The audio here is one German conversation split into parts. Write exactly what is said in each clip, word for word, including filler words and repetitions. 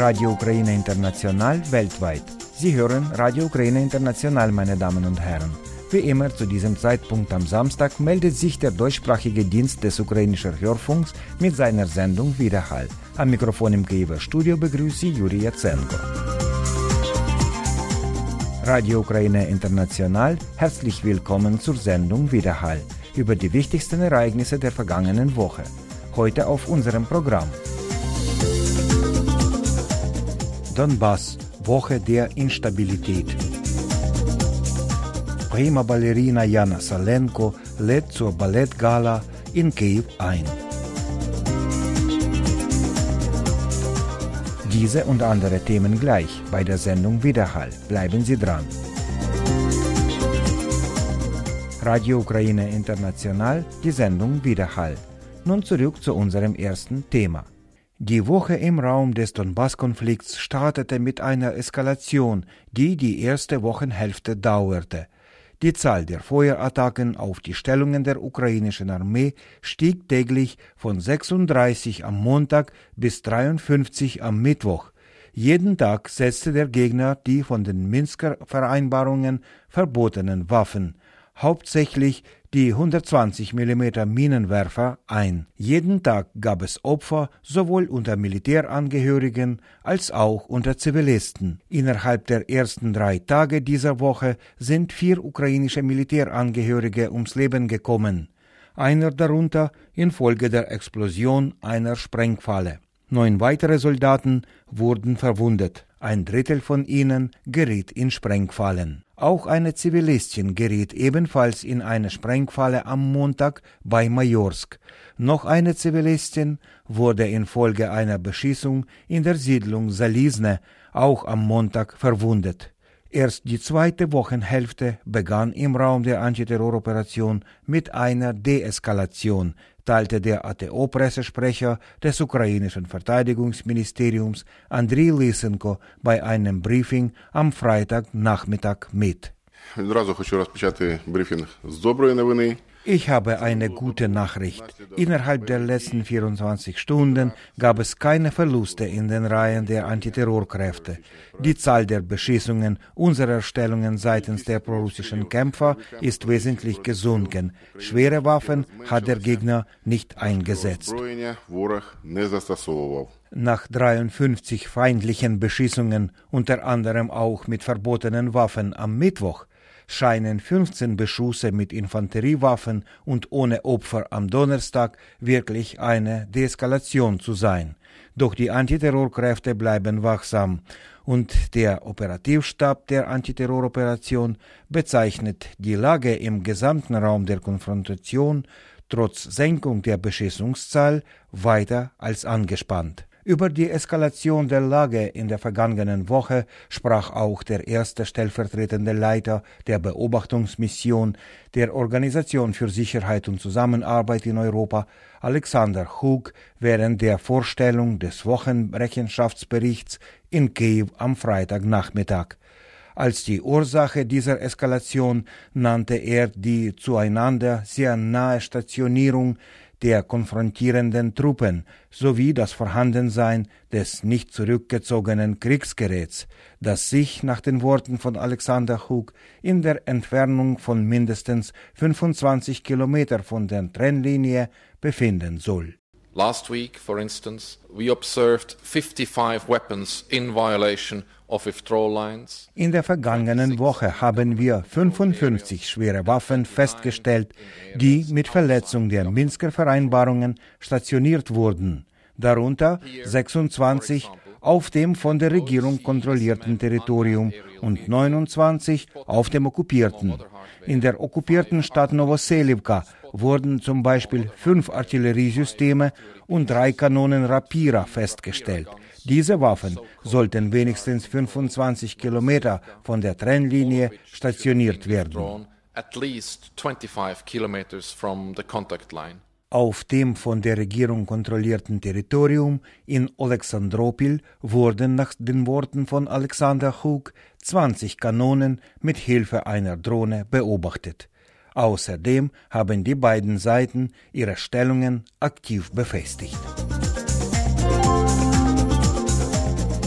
Radio Ukraine International weltweit. Sie hören Radio Ukraine International, meine Damen und Herren. Wie immer zu diesem Zeitpunkt am Samstag meldet sich der deutschsprachige Dienst des ukrainischen Hörfunks mit seiner Sendung Widerhall. Am Mikrofon im Kiewer Studio begrüßt Sie Juri Jazenko. Radio Ukraine International, herzlich willkommen zur Sendung Widerhall über die wichtigsten Ereignisse der vergangenen Woche. Heute auf unserem Programm. Donbass, Woche der Instabilität. Prima Ballerina Jana Salenko lädt zur Ballettgala in Kiew ein. Diese und andere Themen gleich bei der Sendung Widerhall. Bleiben Sie dran. Radio Ukraine International, die Sendung Widerhall. Nun zurück zu unserem ersten Thema. Die Woche im Raum des Donbass-Konflikts startete mit einer Eskalation, die die erste Wochenhälfte dauerte. Die Zahl der Feuerattacken auf die Stellungen der ukrainischen Armee stieg täglich von sechsunddreißig am Montag bis dreiundfünfzig am Mittwoch. Jeden Tag setzte der Gegner die von den Minsker Vereinbarungen verbotenen Waffen, hauptsächlich die hundertzwanzig Millimeter Minenwerfer, ein. Jeden Tag gab es Opfer, sowohl unter Militärangehörigen als auch unter Zivilisten. Innerhalb der ersten drei Tage dieser Woche sind vier ukrainische Militärangehörige ums Leben gekommen. Einer darunter infolge der Explosion einer Sprengfalle. Neun weitere Soldaten wurden verwundet. Ein Drittel von ihnen geriet in Sprengfallen. Auch eine Zivilistin geriet ebenfalls in eine Sprengfalle am Montag bei Majorsk. Noch eine Zivilistin wurde infolge einer Beschießung in der Siedlung Zalizne auch am Montag verwundet. Erst die zweite Wochenhälfte begann im Raum der Antiterroroperation mit einer Deeskalation, teilte der A T O-Pressesprecher des ukrainischen Verteidigungsministeriums Andriy Lysenko bei einem Briefing am Freitagnachmittag mit. Відразу хочу розпочати брифінг з доброї новини. Ich habe eine gute Nachricht. Innerhalb der letzten vierundzwanzig Stunden gab es keine Verluste in den Reihen der Antiterrorkräfte. Die Zahl der Beschießungen unserer Stellungen seitens der prorussischen Kämpfer ist wesentlich gesunken. Schwere Waffen hat der Gegner nicht eingesetzt. Nach dreiundfünfzig feindlichen Beschießungen, unter anderem auch mit verbotenen Waffen am Mittwoch, scheinen fünfzehn Beschüsse mit Infanteriewaffen und ohne Opfer am Donnerstag wirklich eine Deeskalation zu sein. Doch die Antiterrorkräfte bleiben wachsam und der Operativstab der Antiterroroperation bezeichnet die Lage im gesamten Raum der Konfrontation trotz Senkung der Beschießungszahl weiter als angespannt. Über die Eskalation der Lage in der vergangenen Woche sprach auch der erste stellvertretende Leiter der Beobachtungsmission der Organisation für Sicherheit und Zusammenarbeit in Europa, Alexander Hug, während der Vorstellung des Wochenrechenschaftsberichts in Kiew am Freitagnachmittag. Als die Ursache dieser Eskalation nannte er die zueinander sehr nahe Stationierung der konfrontierenden Truppen sowie das Vorhandensein des nicht zurückgezogenen Kriegsgeräts, das sich nach den Worten von Alexander Hug in der Entfernung von mindestens fünfundzwanzig Kilometer von der Trennlinie befinden soll. Last week, for instance, we observed fifty-five weapons in violation of withdrawal lines. In der vergangenen Woche haben wir fünfundfünfzig schwere Waffen festgestellt, die mit Verletzung der Minsker Vereinbarungen stationiert wurden, darunter sechsundzwanzig auf dem von der Regierung kontrollierten Territorium und neunundzwanzig auf dem okkupierten. In der okkupierten Stadt Novoselivka wurden zum Beispiel fünf Artilleriesysteme und drei Kanonen Rapira festgestellt. Diese Waffen sollten wenigstens fünfundzwanzig Kilometer von der Trennlinie stationiert werden. At least twenty-five kilometers from the contact line. Auf dem von der Regierung kontrollierten Territorium in Oleksandropil wurden nach den Worten von Alexander Hug zwanzig Kanonen mit Hilfe einer Drohne beobachtet. Außerdem haben die beiden Seiten ihre Stellungen aktiv befestigt.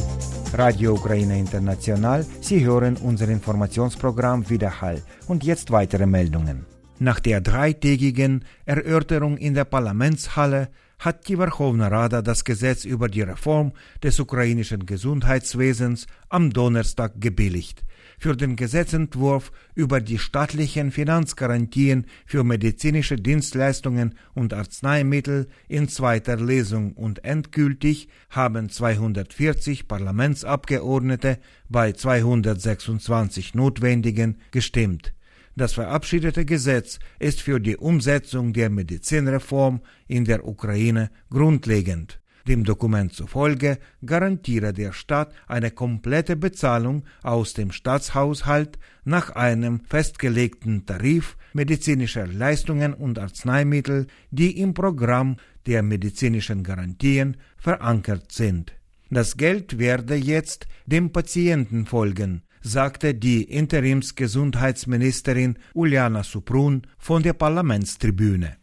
Radio Ukraine International, Sie hören unser Informationsprogramm Widerhall und jetzt weitere Meldungen. Nach der dreitägigen Erörterung in der Parlamentshalle hat die Verkhovna Rada das Gesetz über die Reform des ukrainischen Gesundheitswesens am Donnerstag gebilligt. Für den Gesetzentwurf über die staatlichen Finanzgarantien für medizinische Dienstleistungen und Arzneimittel in zweiter Lesung und endgültig haben zweihundertvierzig Parlamentsabgeordnete bei zweihundertsechsundzwanzig Notwendigen gestimmt. Das verabschiedete Gesetz ist für die Umsetzung der Medizinreform in der Ukraine grundlegend. Dem Dokument zufolge garantiere der Staat eine komplette Bezahlung aus dem Staatshaushalt nach einem festgelegten Tarif medizinischer Leistungen und Arzneimittel, die im Programm der medizinischen Garantien verankert sind. Das Geld werde jetzt dem Patienten folgen, sagte die Interimsgesundheitsministerin Uliana Suprun von der Parlamentstribüne.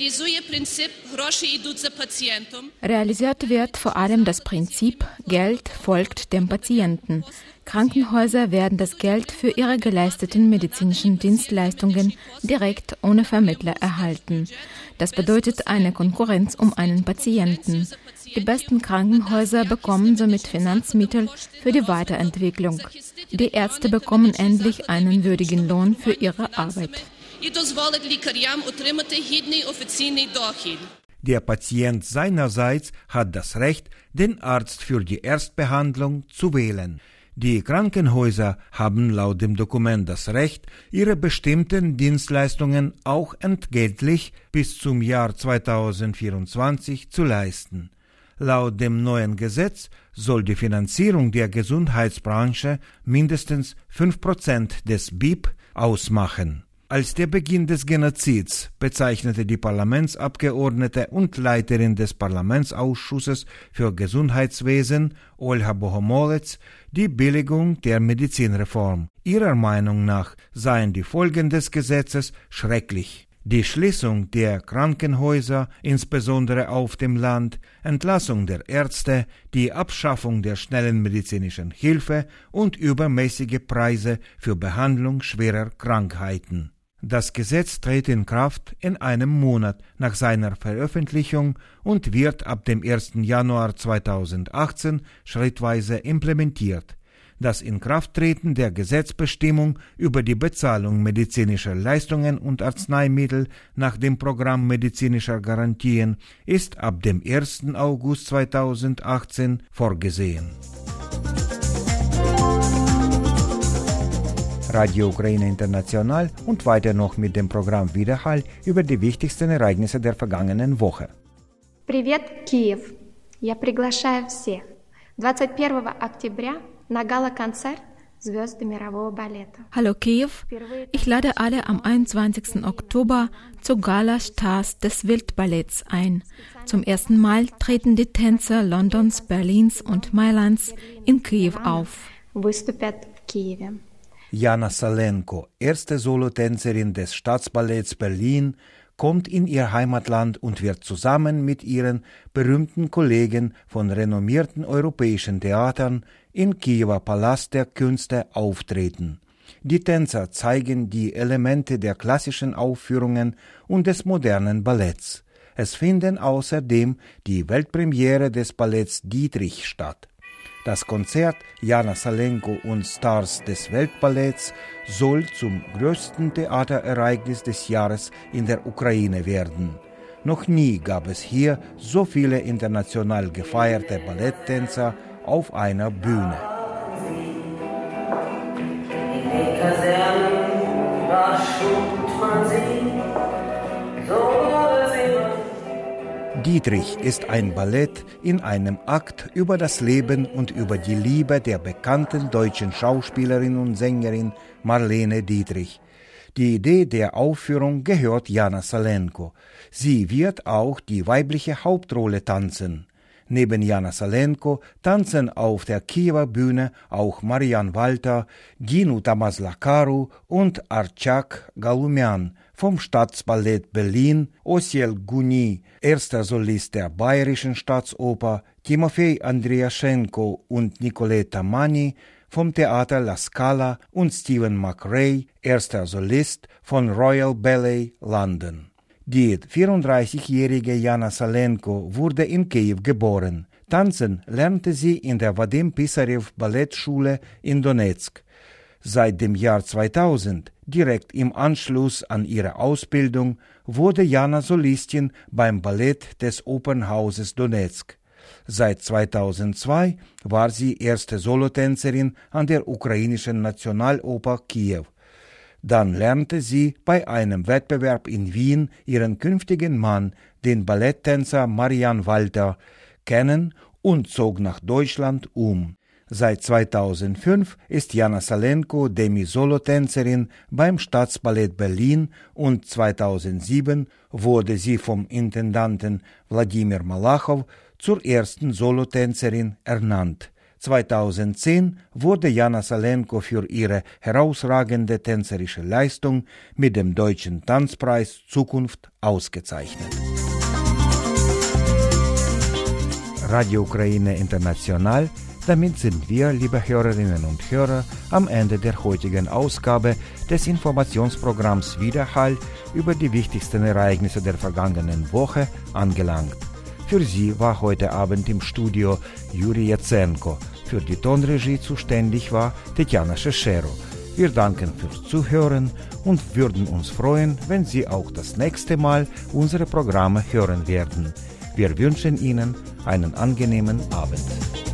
Realisiert wird vor allem das Prinzip, Geld folgt dem Patienten. Krankenhäuser werden das Geld für ihre geleisteten medizinischen Dienstleistungen direkt ohne Vermittler erhalten. Das bedeutet eine Konkurrenz um einen Patienten. Die besten Krankenhäuser bekommen somit Finanzmittel für die Weiterentwicklung. Die Ärzte bekommen endlich einen würdigen Lohn für ihre Arbeit. Der Patient seinerseits hat das Recht, den Arzt für die Erstbehandlung zu wählen. Die Krankenhäuser haben laut dem Dokument das Recht, ihre bestimmten Dienstleistungen auch entgeltlich bis zum Jahr zweitausendvierundzwanzig zu leisten. Laut dem neuen Gesetz soll die Finanzierung der Gesundheitsbranche mindestens fünf Prozent des B I P ausmachen. Als der Beginn des Genozids bezeichnete die Parlamentsabgeordnete und Leiterin des Parlamentsausschusses für Gesundheitswesen, Olha Bohomolets, die Billigung der Medizinreform. Ihrer Meinung nach seien die Folgen des Gesetzes schrecklich. Die Schließung der Krankenhäuser, insbesondere auf dem Land, Entlassung der Ärzte, die Abschaffung der schnellen medizinischen Hilfe und übermäßige Preise für Behandlung schwerer Krankheiten. Das Gesetz tritt in Kraft in einem Monat nach seiner Veröffentlichung und wird ab dem ersten Januar zweitausendachtzehn schrittweise implementiert. Das Inkrafttreten der Gesetzbestimmung über die Bezahlung medizinischer Leistungen und Arzneimittel nach dem Programm medizinischer Garantien ist ab dem ersten August zweitausendachtzehn vorgesehen. Radio Ukraine International und weiter noch mit dem Programm Widerhall über die wichtigsten Ereignisse der vergangenen Woche. Привет, Киев! Я приглашаю всех двадцать первого октября на гала-концерт «Звезды мирового балета». Hallo Kiew, ich lade alle am einundzwanzigsten Oktober zur Gala Stars des Weltballetts ein. Zum ersten Mal treten die Tänzer Londons, Berlins und Mailands in Kiew auf. Выступят в Киеве. Jana Salenko, erste Solotänzerin des Staatsballetts Berlin, kommt in ihr Heimatland und wird zusammen mit ihren berühmten Kollegen von renommierten europäischen Theatern im Kiewer Palast der Künste auftreten. Die Tänzer zeigen die Elemente der klassischen Aufführungen und des modernen Balletts. Es finden außerdem die Weltpremiere des Balletts Dietrich statt. Das Konzert Jana Salenko und Stars des Weltballetts soll zum größten Theaterereignis des Jahres in der Ukraine werden. Noch nie gab es hier so viele international gefeierte Balletttänzer auf einer Bühne. Die Kasernen, da schult man sie, so Dietrich ist ein Ballett in einem Akt über das Leben und über die Liebe der bekannten deutschen Schauspielerin und Sängerin Marlene Dietrich. Die Idee der Aufführung gehört Jana Salenko. Sie wird auch die weibliche Hauptrolle tanzen. Neben Jana Salenko tanzen auf der Kiewer Bühne auch Marian Walter, Dinu Tamazlakaru und Archak Galumyan, vom Staatsballett Berlin, Osiel Guni, erster Solist der Bayerischen Staatsoper, Timofei Andriaschenko und Nicoletta Mani vom Theater La Scala und Stephen McRae, erster Solist von Royal Ballet London. Die vierunddreißigjährige Jana Salenko wurde in Kiew geboren. Tanzen lernte sie in der Vadim Pisarev Ballettschule in Donezk. Seit dem Jahr zweitausend, direkt im Anschluss an ihre Ausbildung, wurde Jana Solistin beim Ballett des Opernhauses Donezk. Seit zweitausendzwei war sie erste Solotänzerin an der ukrainischen Nationaloper Kiew. Dann lernte sie bei einem Wettbewerb in Wien ihren künftigen Mann, den Balletttänzer Marian Walter, kennen und zog nach Deutschland um. Seit zweitausendfünf ist Jana Salenko Demi-Solotänzerin beim Staatsballett Berlin und zweitausendsieben wurde sie vom Intendanten Wladimir Malachow zur ersten Solotänzerin ernannt. zweitausendzehn wurde Jana Salenko für ihre herausragende tänzerische Leistung mit dem Deutschen Tanzpreis Zukunft ausgezeichnet. Radio Ukraine International, damit sind wir, liebe Hörerinnen und Hörer, am Ende der heutigen Ausgabe des Informationsprogramms Widerhall über die wichtigsten Ereignisse der vergangenen Woche angelangt. Für Sie war heute Abend im Studio Juri Jazenko. Für die Tonregie zuständig war Tetjana Scheschero. Wir danken fürs Zuhören und würden uns freuen, wenn Sie auch das nächste Mal unsere Programme hören werden. Wir wünschen Ihnen einen angenehmen Abend.